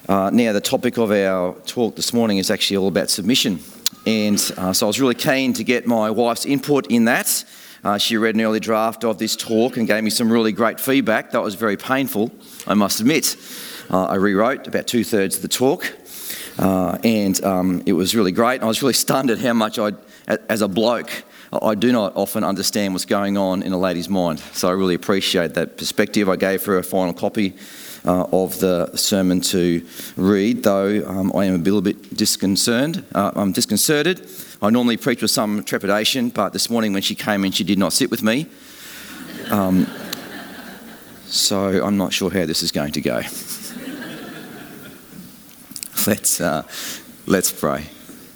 Now, the topic of our talk this morning is actually all about submission. And so I was really keen to get my wife's input in that. She read an early draft of this talk and gave me some really great feedback. That was very painful, I must admit. I rewrote about 2/3 of the talk. And it was really great. I was really stunned at how much as a bloke, I do not often understand what's going on in a lady's mind. So I really appreciate that perspective. I gave her a final copy of the sermon to read, though I am a little bit disconcerted. I'm disconcerted. I normally preach with some trepidation, but this morning when she came in, she did not sit with me. So I'm not sure how this is going to go. Let's pray.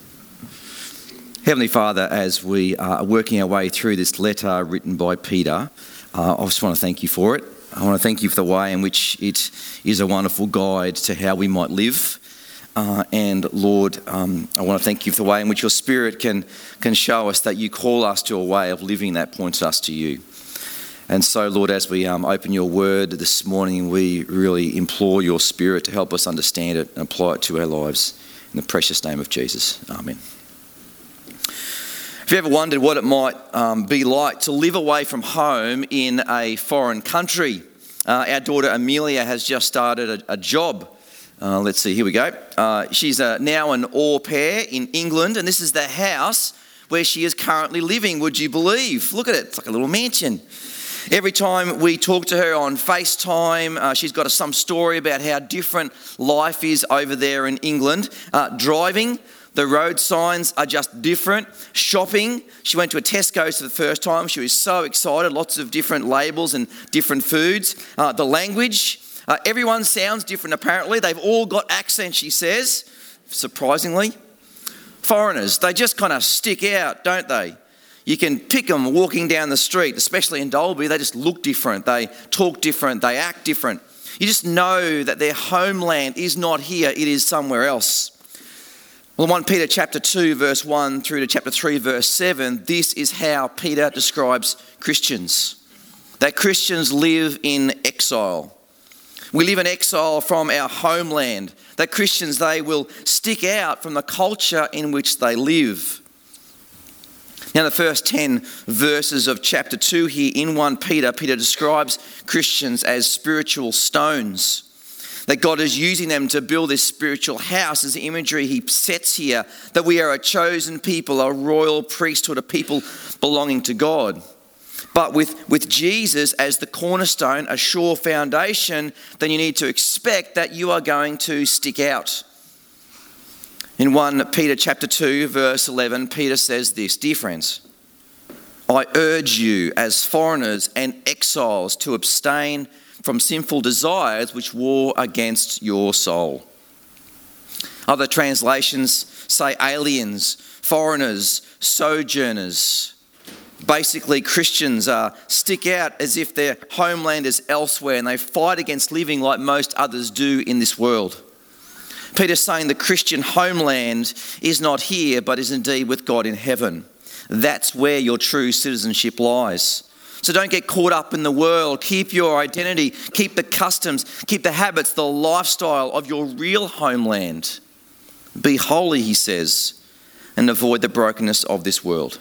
Heavenly Father, as we are working our way through this letter written by Peter, I just want to thank you for it. I want to thank you for the way in which it is a wonderful guide to how we might live. And Lord, I want to thank you for the way in which your Spirit can show us that you call us to a way of living that points us to you. And so, Lord, as we open your word this morning, we really implore your Spirit to help us understand it and apply it to our lives. In the precious name of Jesus. Amen. Have you ever wondered what it might be like to live away from home in a foreign country? Our daughter Amelia has just started a job. Let's see, here we go. She's now an au pair in England, and this is the house where she is currently living, would you believe? Look at it, it's like a little mansion. Every time we talk to her on FaceTime, she's got some story about how different life is over there in England. Driving, the road signs are just different. Shopping, she went to a Tesco's for the first time. She was so excited, lots of different labels and different foods. The language, everyone sounds different apparently. They've all got accents, she says, surprisingly. Foreigners, they just kind of stick out, don't they? You can pick them walking down the street, especially in Dalby. They just look different. They talk different. They act different. You just know that their homeland is not here. It is somewhere else. Well, 1 Peter chapter 2, verse 1 through to chapter 3, verse 7, this is how Peter describes Christians. That Christians live in exile. We live in exile from our homeland. That Christians, they will stick out from the culture in which they live. Now, the first 10 verses of chapter 2 here in 1 Peter, Peter describes Christians as spiritual stones. That God is using them to build this spiritual house as the imagery he sets here, that we are a chosen people, a royal priesthood, a people belonging to God. But with Jesus as the cornerstone, a sure foundation, then you need to expect that you are going to stick out. In 1 Peter chapter 2, verse 11, Peter says this, "Dear friends, I urge you as foreigners and exiles to abstain from sinful desires which war against your soul." Other translations say aliens, foreigners, sojourners. Basically, Christians stick out as if their homeland is elsewhere and they fight against living like most others do in this world. Peter's saying the Christian homeland is not here, but is indeed with God in heaven. That's where your true citizenship lies. So don't get caught up in the world. Keep your identity, keep the customs, keep the habits, the lifestyle of your real homeland. Be holy, he says, and avoid the brokenness of this world.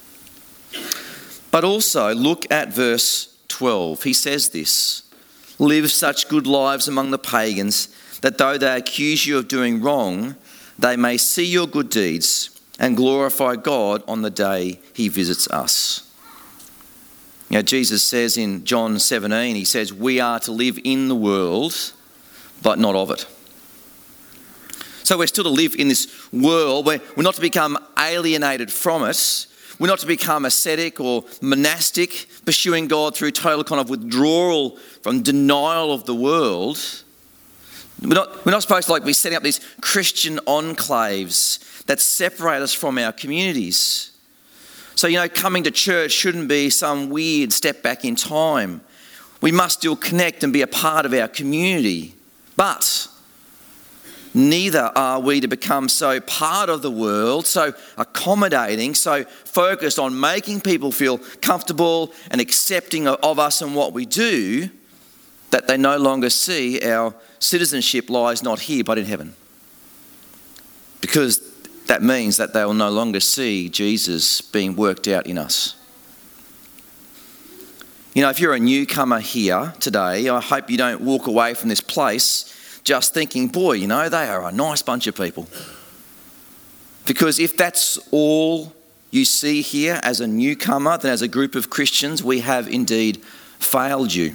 But also look at verse 12. He says this, "Live such good lives among the pagans that though they accuse you of doing wrong, they may see your good deeds and glorify God on the day he visits us." Now, Jesus says in John 17, he says, we are to live in the world, but not of it. So we're still to live in this world. We're not to become alienated from it. We're not to become ascetic or monastic, pursuing God through total kind of withdrawal from denial of the world. We're not supposed to be setting up these Christian enclaves that separate us from our communities. So, coming to church shouldn't be some weird step back in time. We must still connect and be a part of our community. But neither are we to become so part of the world, so accommodating, so focused on making people feel comfortable and accepting of us and what we do, that they no longer see our citizenship lies not here but in heaven. Because that means that they will no longer see Jesus being worked out in us. You know, if you're a newcomer here today, I hope you don't walk away from this place just thinking, boy, you know, they are a nice bunch of people. Because if that's all you see here as a newcomer, then as a group of Christians, we have indeed failed you.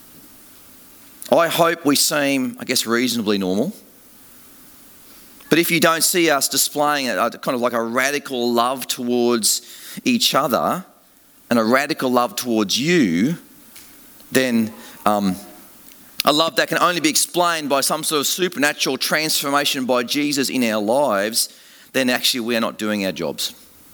I hope we seem, reasonably normal. But if you don't see us displaying a kind of like a radical love towards each other and a radical love towards you, then a love that can only be explained by some sort of supernatural transformation by Jesus in our lives, then actually we are not doing our jobs.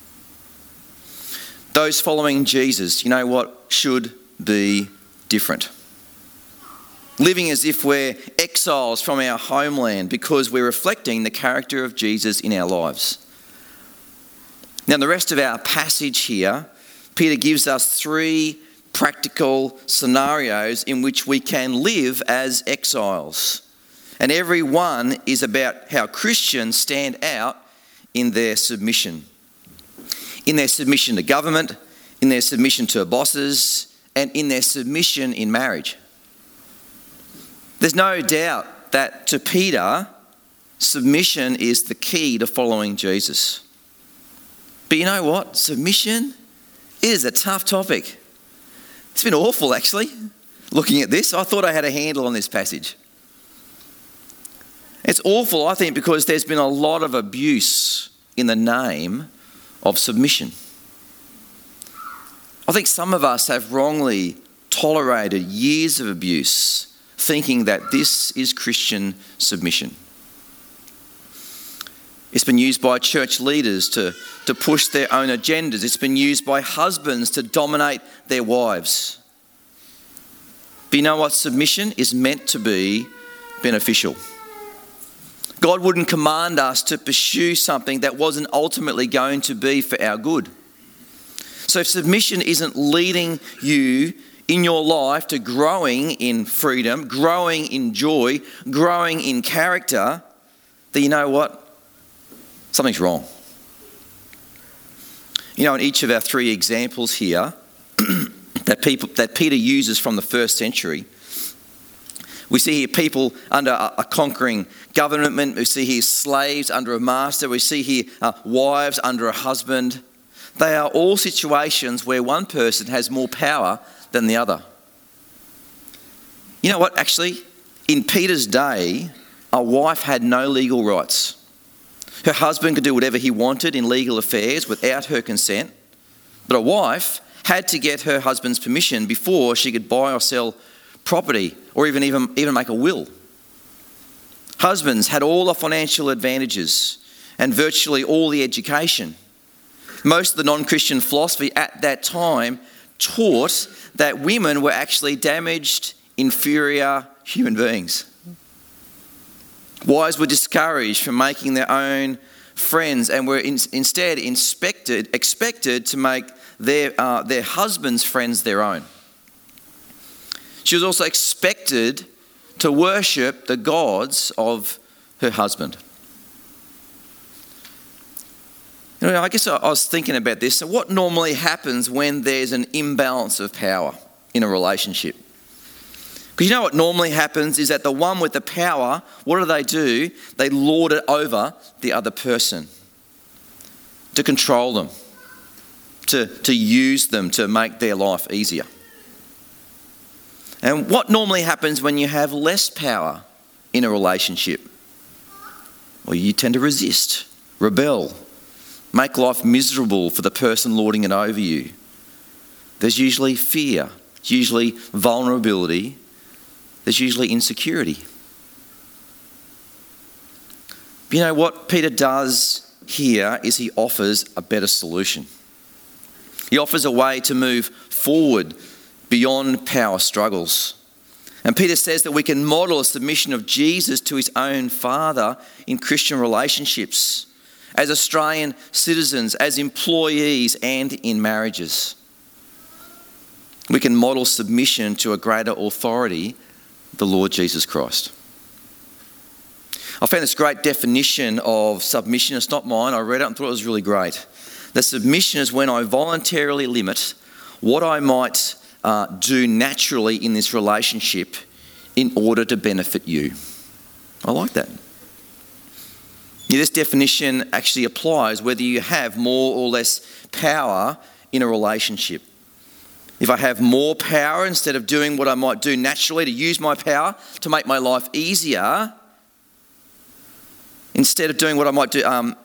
Those following Jesus, you know what, should be different. Living as if we're exiles from our homeland because we're reflecting the character of Jesus in our lives. Now, in the rest of our passage here, Peter gives us 3 practical scenarios in which we can live as exiles. And every one is about how Christians stand out in their submission. In their submission to government, in their submission to bosses, and in their submission in marriage. There's no doubt that to Peter, submission is the key to following Jesus. But you know what? Submission is a tough topic. It's been awful, actually, looking at this. I thought I had a handle on this passage. It's awful, I think, because there's been a lot of abuse in the name of submission. I think some of us have wrongly tolerated years of abuse, thinking that this is Christian submission. It's been used by church leaders to push their own agendas. It's been used by husbands to dominate their wives. But you know what? Submission is meant to be beneficial. God wouldn't command us to pursue something that wasn't ultimately going to be for our good. So if submission isn't leading you in your life to growing in freedom, growing in joy, growing in character, then you know what? Something's wrong. You know, in each of our 3 examples here that Peter uses from the first century, we see here people under a conquering government. We see here slaves under a master. We see here wives under a husband. They are all situations where one person has more power than the other. You know what? Actually, in Peter's day, a wife had no legal rights. Her husband could do whatever he wanted in legal affairs without her consent. But a wife had to get her husband's permission before she could buy or sell property or even make a will. Husbands had all the financial advantages and virtually all the education. Most of the non-Christian philosophy at that time taught that women were actually damaged, inferior human beings. Wives were discouraged from making their own friends and were instead expected to make their husbands' friends their own. She was also expected to worship the gods of her husband. You know, I guess I was thinking about this. So what normally happens when there's an imbalance of power in a relationship? Because you know what normally happens is that the one with the power, what do? They lord it over the other person to control them, to use them to make their life easier. And what normally happens when you have less power in a relationship? Well, you tend to resist, rebel, make life miserable for the person lording it over you. There's usually fear, there's usually vulnerability, there's usually insecurity. But you know what Peter does here is he offers a better solution. He offers a way to move forward beyond power struggles. And Peter says that we can model a submission of Jesus to his own Father in Christian relationships, as Australian citizens, as employees, and in marriages. We can model submission to a greater authority the Lord Jesus Christ. I found this great definition of submission. It's not mine. I read it and thought it was really great. The submission is when I voluntarily limit what I might do naturally in this relationship in order to benefit you. I like that. Yeah, this definition actually applies whether you have more or less power in a relationship. If I have more power, instead of doing what I might do naturally to use my power to make my life easier, instead of doing what I might do out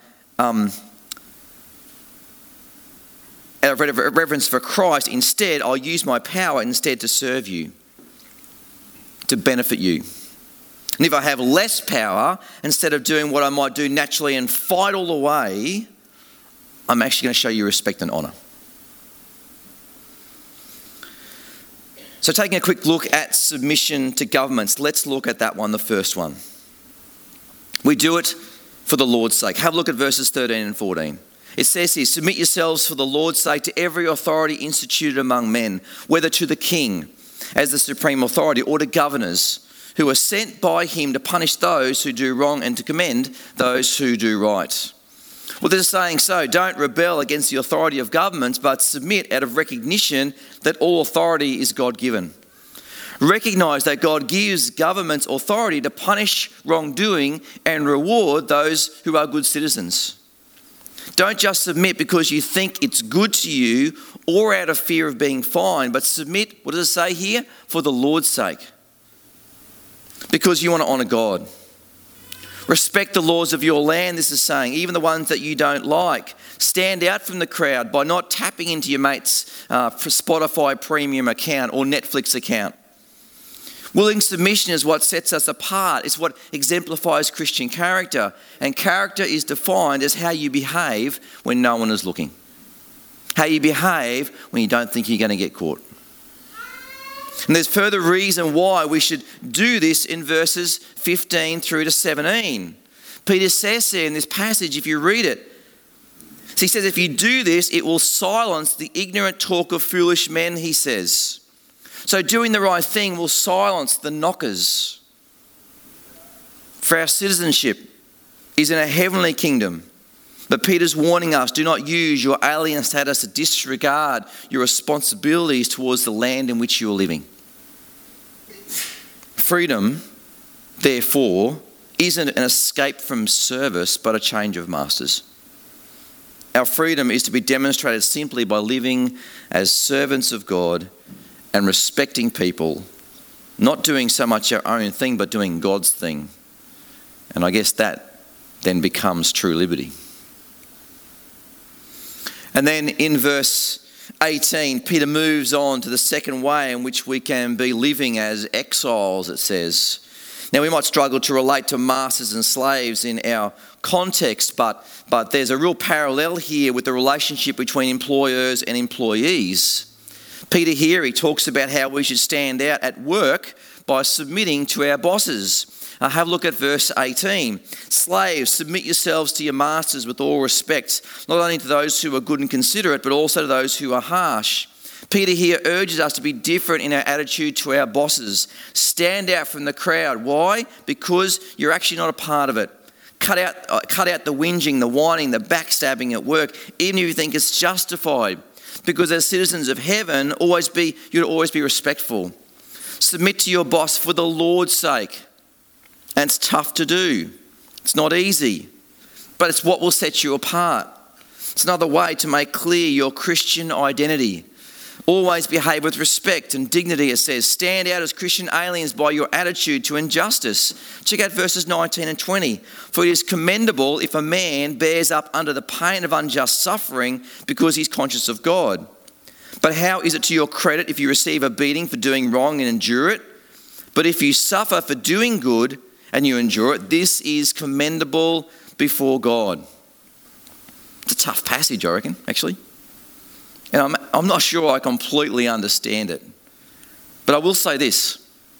of reverence for Christ, instead I'll use my power instead to serve you, to benefit you. And if I have less power, instead of doing what I might do naturally and fight all the way, I'm actually going to show you respect and honour. So taking a quick look at submission to governments, let's look at that one, the first one. We do it for the Lord's sake. Have a look at verses 13 and 14. It says here, submit yourselves for the Lord's sake to every authority instituted among men, whether to the king as the supreme authority or to governors who are sent by him to punish those who do wrong and to commend those who do right. Well, this is saying so, don't rebel against the authority of governments, but submit out of recognition that all authority is God-given. Recognise that God gives governments authority to punish wrongdoing and reward those who are good citizens. Don't just submit because you think it's good to you or out of fear of being fined, but submit, what does it say here? For the Lord's sake. Because you want to honour God. Respect the laws of your land, this is saying, even the ones that you don't like. Stand out from the crowd by not tapping into your mate's Spotify premium account or Netflix account. Willing submission is what sets us apart. It's what exemplifies Christian character. And character is defined as how you behave when no one is looking. How you behave when you don't think you're going to get caught. And there's further reason why we should do this in verses 15 through to 17. Peter says there in this passage, if you read it, he says, if you do this, it will silence the ignorant talk of foolish men, he says. So doing the right thing will silence the knockers. For our citizenship is in a heavenly kingdom. But Peter's warning us, do not use your alien status to disregard your responsibilities towards the land in which you are living. Freedom, therefore, isn't an escape from service, but a change of masters. Our freedom is to be demonstrated simply by living as servants of God and respecting people, not doing so much our own thing, but doing God's thing. And I guess that then becomes true liberty. And then in verse 18, Peter moves on to the second way in which we can be living as exiles, it says. Now, we might struggle to relate to masters and slaves in our context, but there's a real parallel here with the relationship between employers and employees. Peter here, he talks about how we should stand out at work by submitting to our bosses. Have a look at verse 18. Slaves, submit yourselves to your masters with all respect, not only to those who are good and considerate, but also to those who are harsh. Peter here urges us to be different in our attitude to our bosses. Stand out from the crowd. Why? Because you're actually not a part of it. Cut out the whinging, the whining, the backstabbing at work, even if you think it's justified. Because as citizens of heaven, you'd always be respectful. Submit to your boss for the Lord's sake. And it's tough to do. It's not easy. But it's what will set you apart. It's another way to make clear your Christian identity. Always behave with respect and dignity, it says. Stand out as Christian aliens by your attitude to injustice. Check out verses 19 and 20. For it is commendable if a man bears up under the pain of unjust suffering because he's conscious of God. But how is it to your credit if you receive a beating for doing wrong and endure it? But if you suffer for doing good and you endure it, this is commendable before God. It's a tough passage, I reckon, actually. And I'm not sure I completely understand it. But I will say this.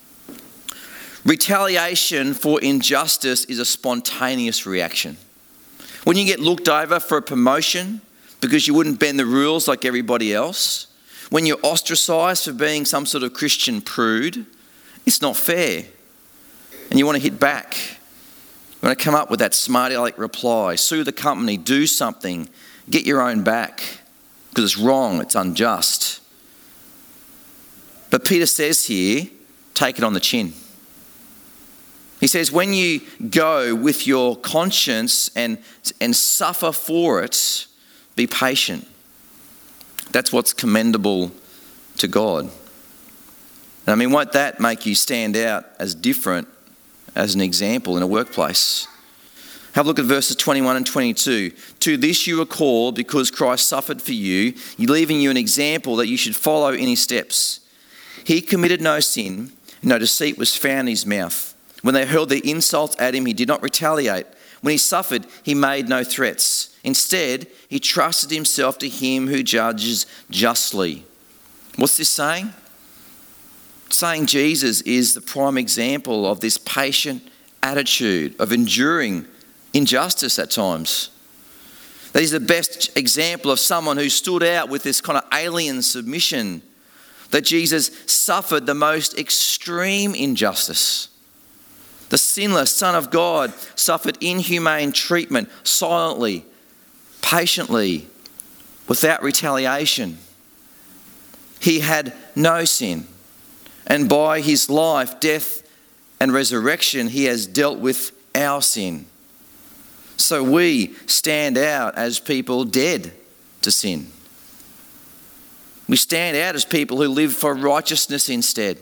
Retaliation for injustice is a spontaneous reaction. When you get looked over for a promotion because you wouldn't bend the rules like everybody else, when you're ostracised for being some sort of Christian prude, it's not fair. And you want to hit back. You want to come up with that smart aleck reply, sue the company, do something, get your own back, because it's wrong, it's unjust. But Peter says here, take it on the chin. He says, when you go with your conscience and suffer for it, be patient. That's what's commendable to God. And I mean, won't that make you stand out as different as an example in a workplace? Have a look at verses 21 and 22. To this you are called because Christ suffered for you, leaving you an example that you should follow in his steps. He committed no sin, no deceit was found in his mouth. When they hurled their insults at him, he did not retaliate. When he suffered, he made no threats. Instead, he trusted himself to him who judges justly. What's this saying? Saying Jesus is the prime example of this patient attitude of enduring injustice at times. That he's the best example of someone who stood out with this kind of alien submission. That Jesus suffered the most extreme injustice. The sinless Son of God suffered inhumane treatment silently, patiently, without retaliation. He had no sin. And by his life, death and resurrection, he has dealt with our sin. So we stand out as people dead to sin. We stand out as people who live for righteousness instead.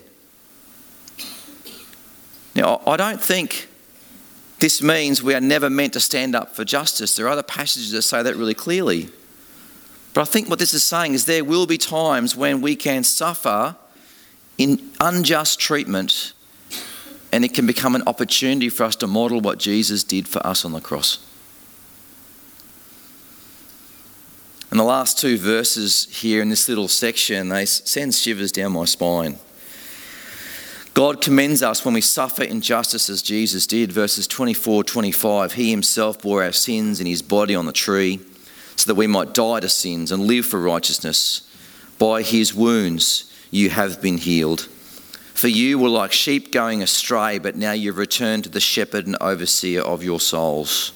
Now, I don't think this means we are never meant to stand up for justice. There are other passages that say that really clearly. But I think what this is saying is there will be times when we can suffer in unjust treatment, and it can become an opportunity for us to model what Jesus did for us on the cross. And the last two verses here in this little section, they send shivers down my spine. God commends us when we suffer injustice as Jesus did. Verses 24, 25, he himself bore our sins in his body on the tree so that we might die to sins and live for righteousness. By his wounds you have been healed. For you were like sheep going astray, but now you've returned to the shepherd and overseer of your souls.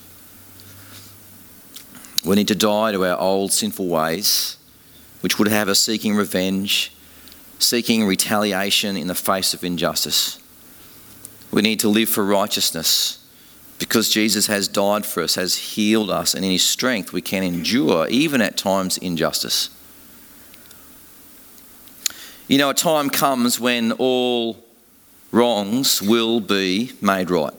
We need to die to our old sinful ways, which would have us seeking revenge, seeking retaliation in the face of injustice. We need to live for righteousness because Jesus has died for us, has healed us, and in his strength we can endure, even at times, injustice. You know, a time comes when all wrongs will be made right.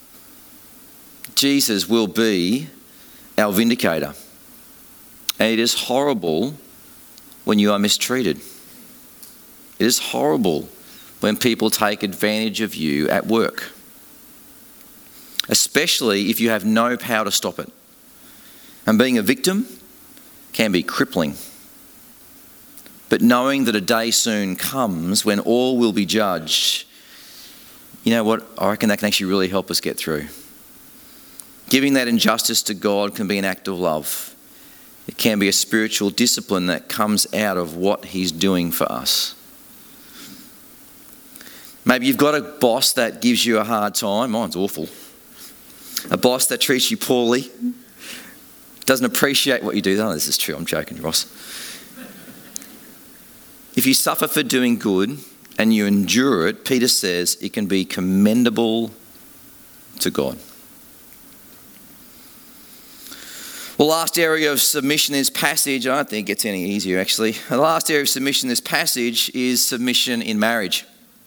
Jesus will be our vindicator. And it is horrible when you are mistreated. It is horrible when people take advantage of you at work, especially if you have no power to stop it. And being a victim can be crippling. But knowing that a day soon comes when all will be judged, you know what? I reckon that can actually really help us get through. Giving that injustice to God can be an act of love. It can be a spiritual discipline that comes out of what he's doing for us. Maybe you've got a boss that gives you a hard time. Mine's awful. A boss that treats you poorly, doesn't appreciate what you do. Oh, this is true. I'm joking, Ross. If you suffer for doing good and you endure it, Peter says it can be commendable to God. The last area of submission in this passage, I don't think it gets any easier actually. The last area of submission in this passage is submission in marriage.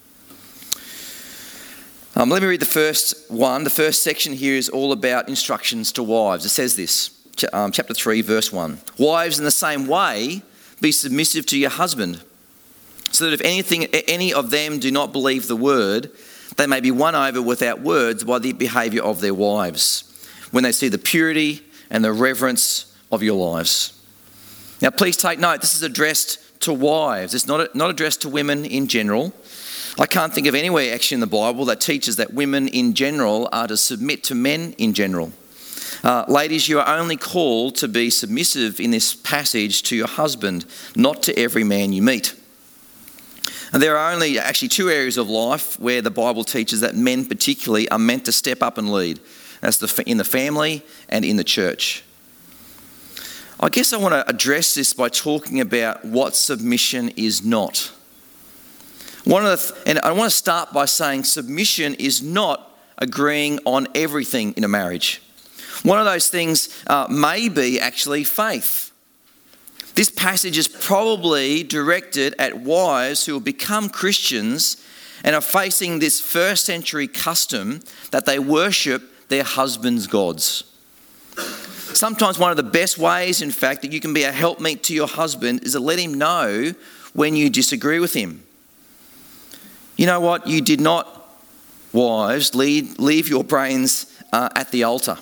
Let me read the first one. The first section here is all about instructions to wives. It says this, chapter 3, verse 1. Wives, in the same way, be submissive to your husband, so that if any of them do not believe the word, they may be won over without words by the behaviour of their wives, when they see the purity and the reverence of your lives. Now, please take note, this is addressed to wives. It's not addressed to women in general. I can't think of anywhere actually in the Bible that teaches that women in general are to submit to men in general. Ladies, you are only called to be submissive in this passage to your husband, not to every man you meet. And there are only actually two areas of life where the Bible teaches that men particularly are meant to step up and lead. That's in the family and in the church. I guess I want to address this by talking about what submission is not. And I want to start by saying submission is not agreeing on everything in a marriage. One of those things may be actually faith. This passage is probably directed at wives who have become Christians and are facing this first century custom that they worship their husbands' gods. Sometimes one of the best ways, in fact, that you can be a helpmeet to your husband is to let him know when you disagree with him. You know what? You did not, wives, leave your brains at the altar.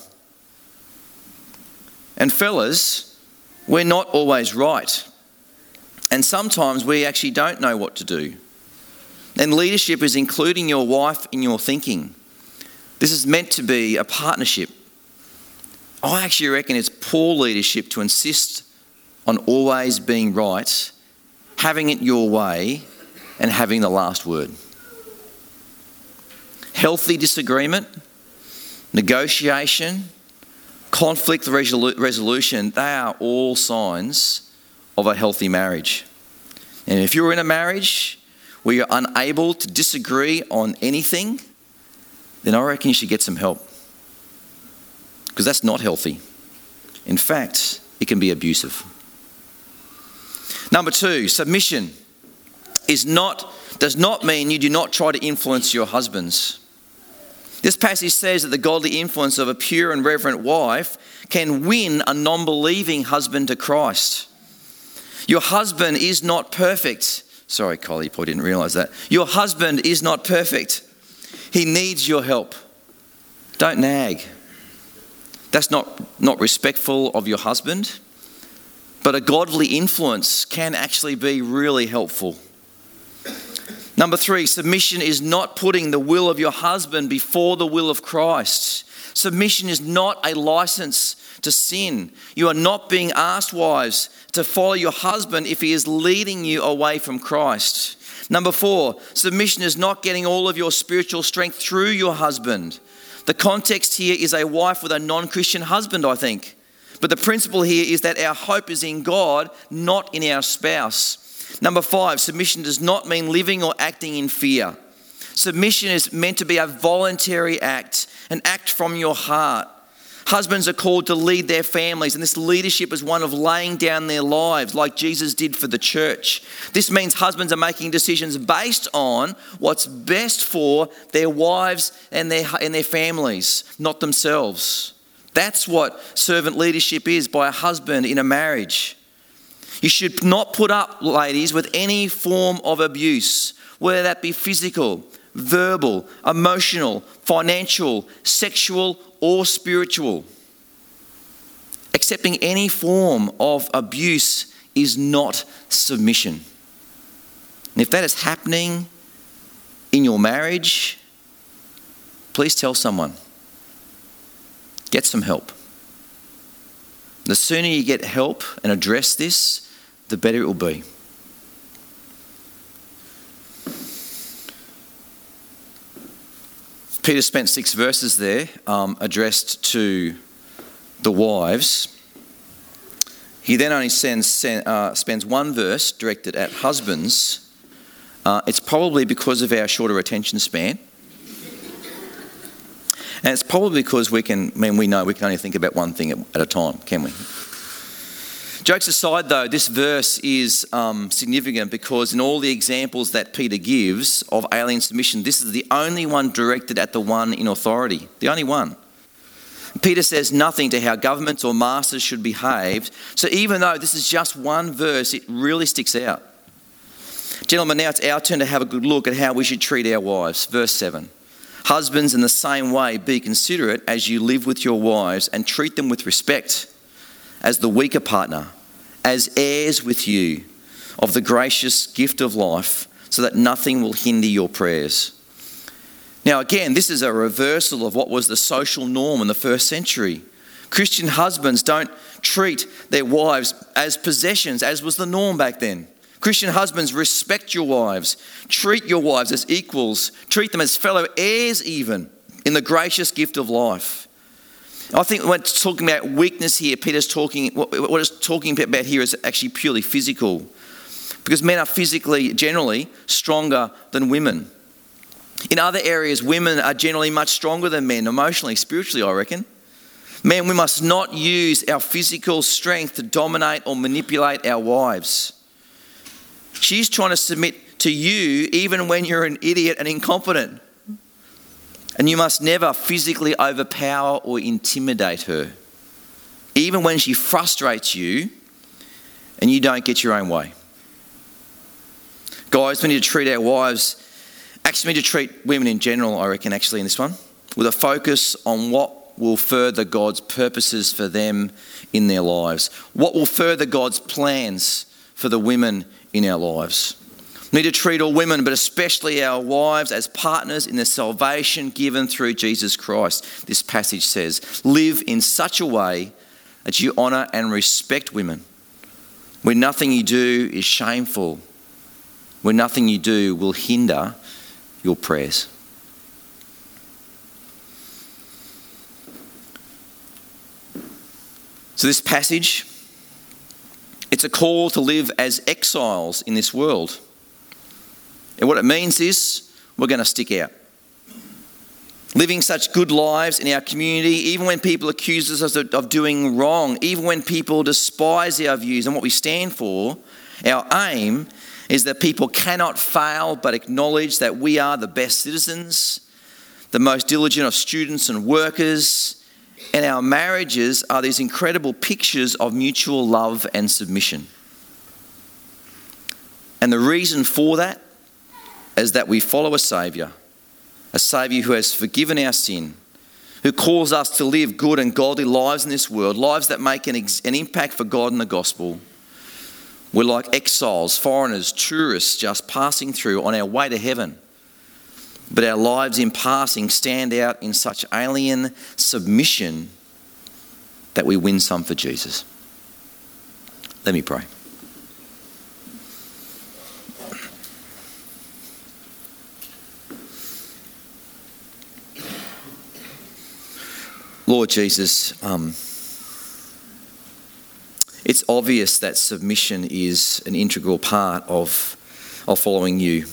And fellas, we're not always right. And sometimes we actually don't know what to do. And leadership is including your wife in your thinking. This is meant to be a partnership. I actually reckon it's poor leadership to insist on always being right, having it your way, and having the last word. Healthy disagreement, negotiation, conflict resolution, they are all signs of a healthy marriage. And if you're in a marriage where you're unable to disagree on anything, then I reckon you should get some help. Because that's not healthy. In fact, it can be abusive. Number two, submission does not mean you do not try to influence your husbands. This passage says that the godly influence of a pure and reverent wife can win a non-believing husband to Christ. Your husband is not perfect. Sorry, Collie, you probably didn't realise that. Your husband is not perfect. He needs your help. Don't nag. That's not respectful of your husband. But a godly influence can actually be really helpful. Number three, submission is not putting the will of your husband before the will of Christ. Submission is not a license to sin. You are not being asked, wives, to follow your husband if he is leading you away from Christ. Number four, submission is not getting all of your spiritual strength through your husband. The context here is a wife with a non-Christian husband, I think. But the principle here is that our hope is in God, not in our spouse. Number five, submission does not mean living or acting in fear. Submission is meant to be a voluntary act, an act from your heart. Husbands are called to lead their families, and this leadership is one of laying down their lives like Jesus did for the church. This means husbands are making decisions based on what's best for their wives and their families, not themselves. That's what servant leadership is by a husband in a marriage. You should not put up, ladies, with any form of abuse, whether that be physical, verbal, emotional, financial, sexual, or spiritual. Accepting any form of abuse is not submission. And if that is happening in your marriage, please tell someone. Get some help. The sooner you get help and address this, the better it will be. Peter spent 6 verses there addressed to the wives. He then only spends 1 verse directed at husbands. It's probably because of our shorter attention span. And it's probably because we know we can only think about one thing at a time, can we? Jokes aside though, this verse is significant because in all the examples that Peter gives of alien submission, this is the only one directed at the one in authority. The only one. Peter says nothing to how governments or masters should behave. So even though this is just one verse, it really sticks out. Gentlemen, now it's our turn to have a good look at how we should treat our wives. Verse 7. Husbands, in the same way, be considerate as you live with your wives and treat them with respect, as the weaker partner, as heirs with you of the gracious gift of life, so that nothing will hinder your prayers. Now again, this is a reversal of what was the social norm in the first century. Christian husbands don't treat their wives as possessions, as was the norm back then. Christian husbands, respect your wives. Treat your wives as equals. Treat them as fellow heirs even in the gracious gift of life. I think when it's talking about weakness here, Peter's talking, what it's talking about here is actually purely physical. Because men are physically, generally, stronger than women. In other areas, women are generally much stronger than men, emotionally, spiritually, I reckon. Men, we must not use our physical strength to dominate or manipulate our wives. She's trying to submit to you even when you're an idiot and incompetent. And you must never physically overpower or intimidate her, even when she frustrates you and you don't get your own way. Guys, we need to treat our wives, actually we need to treat women in general, I reckon, actually in this one, with a focus on what will further God's purposes for them in their lives. What will further God's plans for the women in our lives. We need to treat all women, but especially our wives, as partners in the salvation given through Jesus Christ. This passage says, live in such a way that you honour and respect women. When nothing you do is shameful, when nothing you do will hinder your prayers. So this passage, it's a call to live as exiles in this world. And what it means is we're going to stick out. Living such good lives in our community, even when people accuse us of doing wrong, even when people despise our views and what we stand for, our aim is that people cannot fail but acknowledge that we are the best citizens, the most diligent of students and workers, and our marriages are these incredible pictures of mutual love and submission. And the reason for that is that we follow a Saviour who has forgiven our sin, who calls us to live good and godly lives in this world, lives that make an impact for God and the gospel. We're like exiles, foreigners, tourists just passing through on our way to heaven. But our lives in passing stand out in such alien submission that we win some for Jesus. Let me pray. Lord Jesus, it's obvious that submission is an integral part of following you.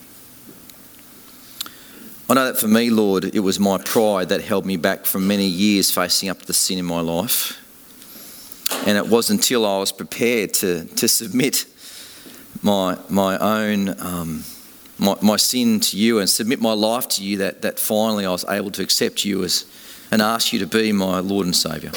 I know that for me, Lord, it was my pride that held me back from many years facing up to the sin in my life. And it wasn't until I was prepared to submit my own my sin to you and submit my life to you that finally I was able to accept you and ask you to be my Lord and Saviour.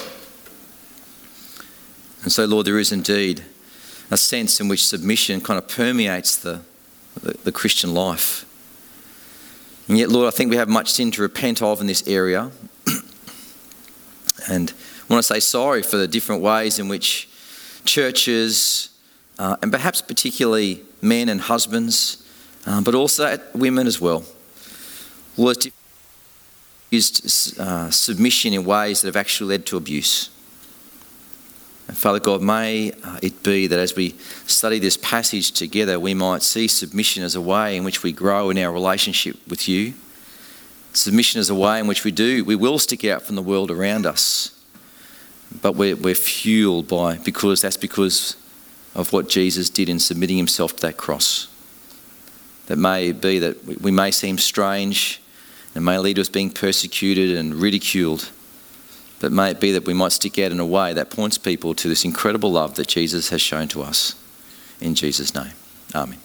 And so, Lord, there is indeed a sense in which submission kind of permeates the Christian life. And yet, Lord, I think we have much sin to repent of in this area. And I want to say sorry for the different ways in which churches, and perhaps particularly men and husbands, but also women as well, Lord, used submission in ways that have actually led to abuse. And Father God, may it be that as we study this passage together, we might see submission as a way in which we grow in our relationship with you. Submission as a way in which we will stick out from the world around us. But we're fueled because of what Jesus did in submitting himself to that cross. That may be that we may seem strange and may lead to us being persecuted and ridiculed. But may it be that we might stick out in a way that points people to this incredible love that Jesus has shown to us. In Jesus' name, amen.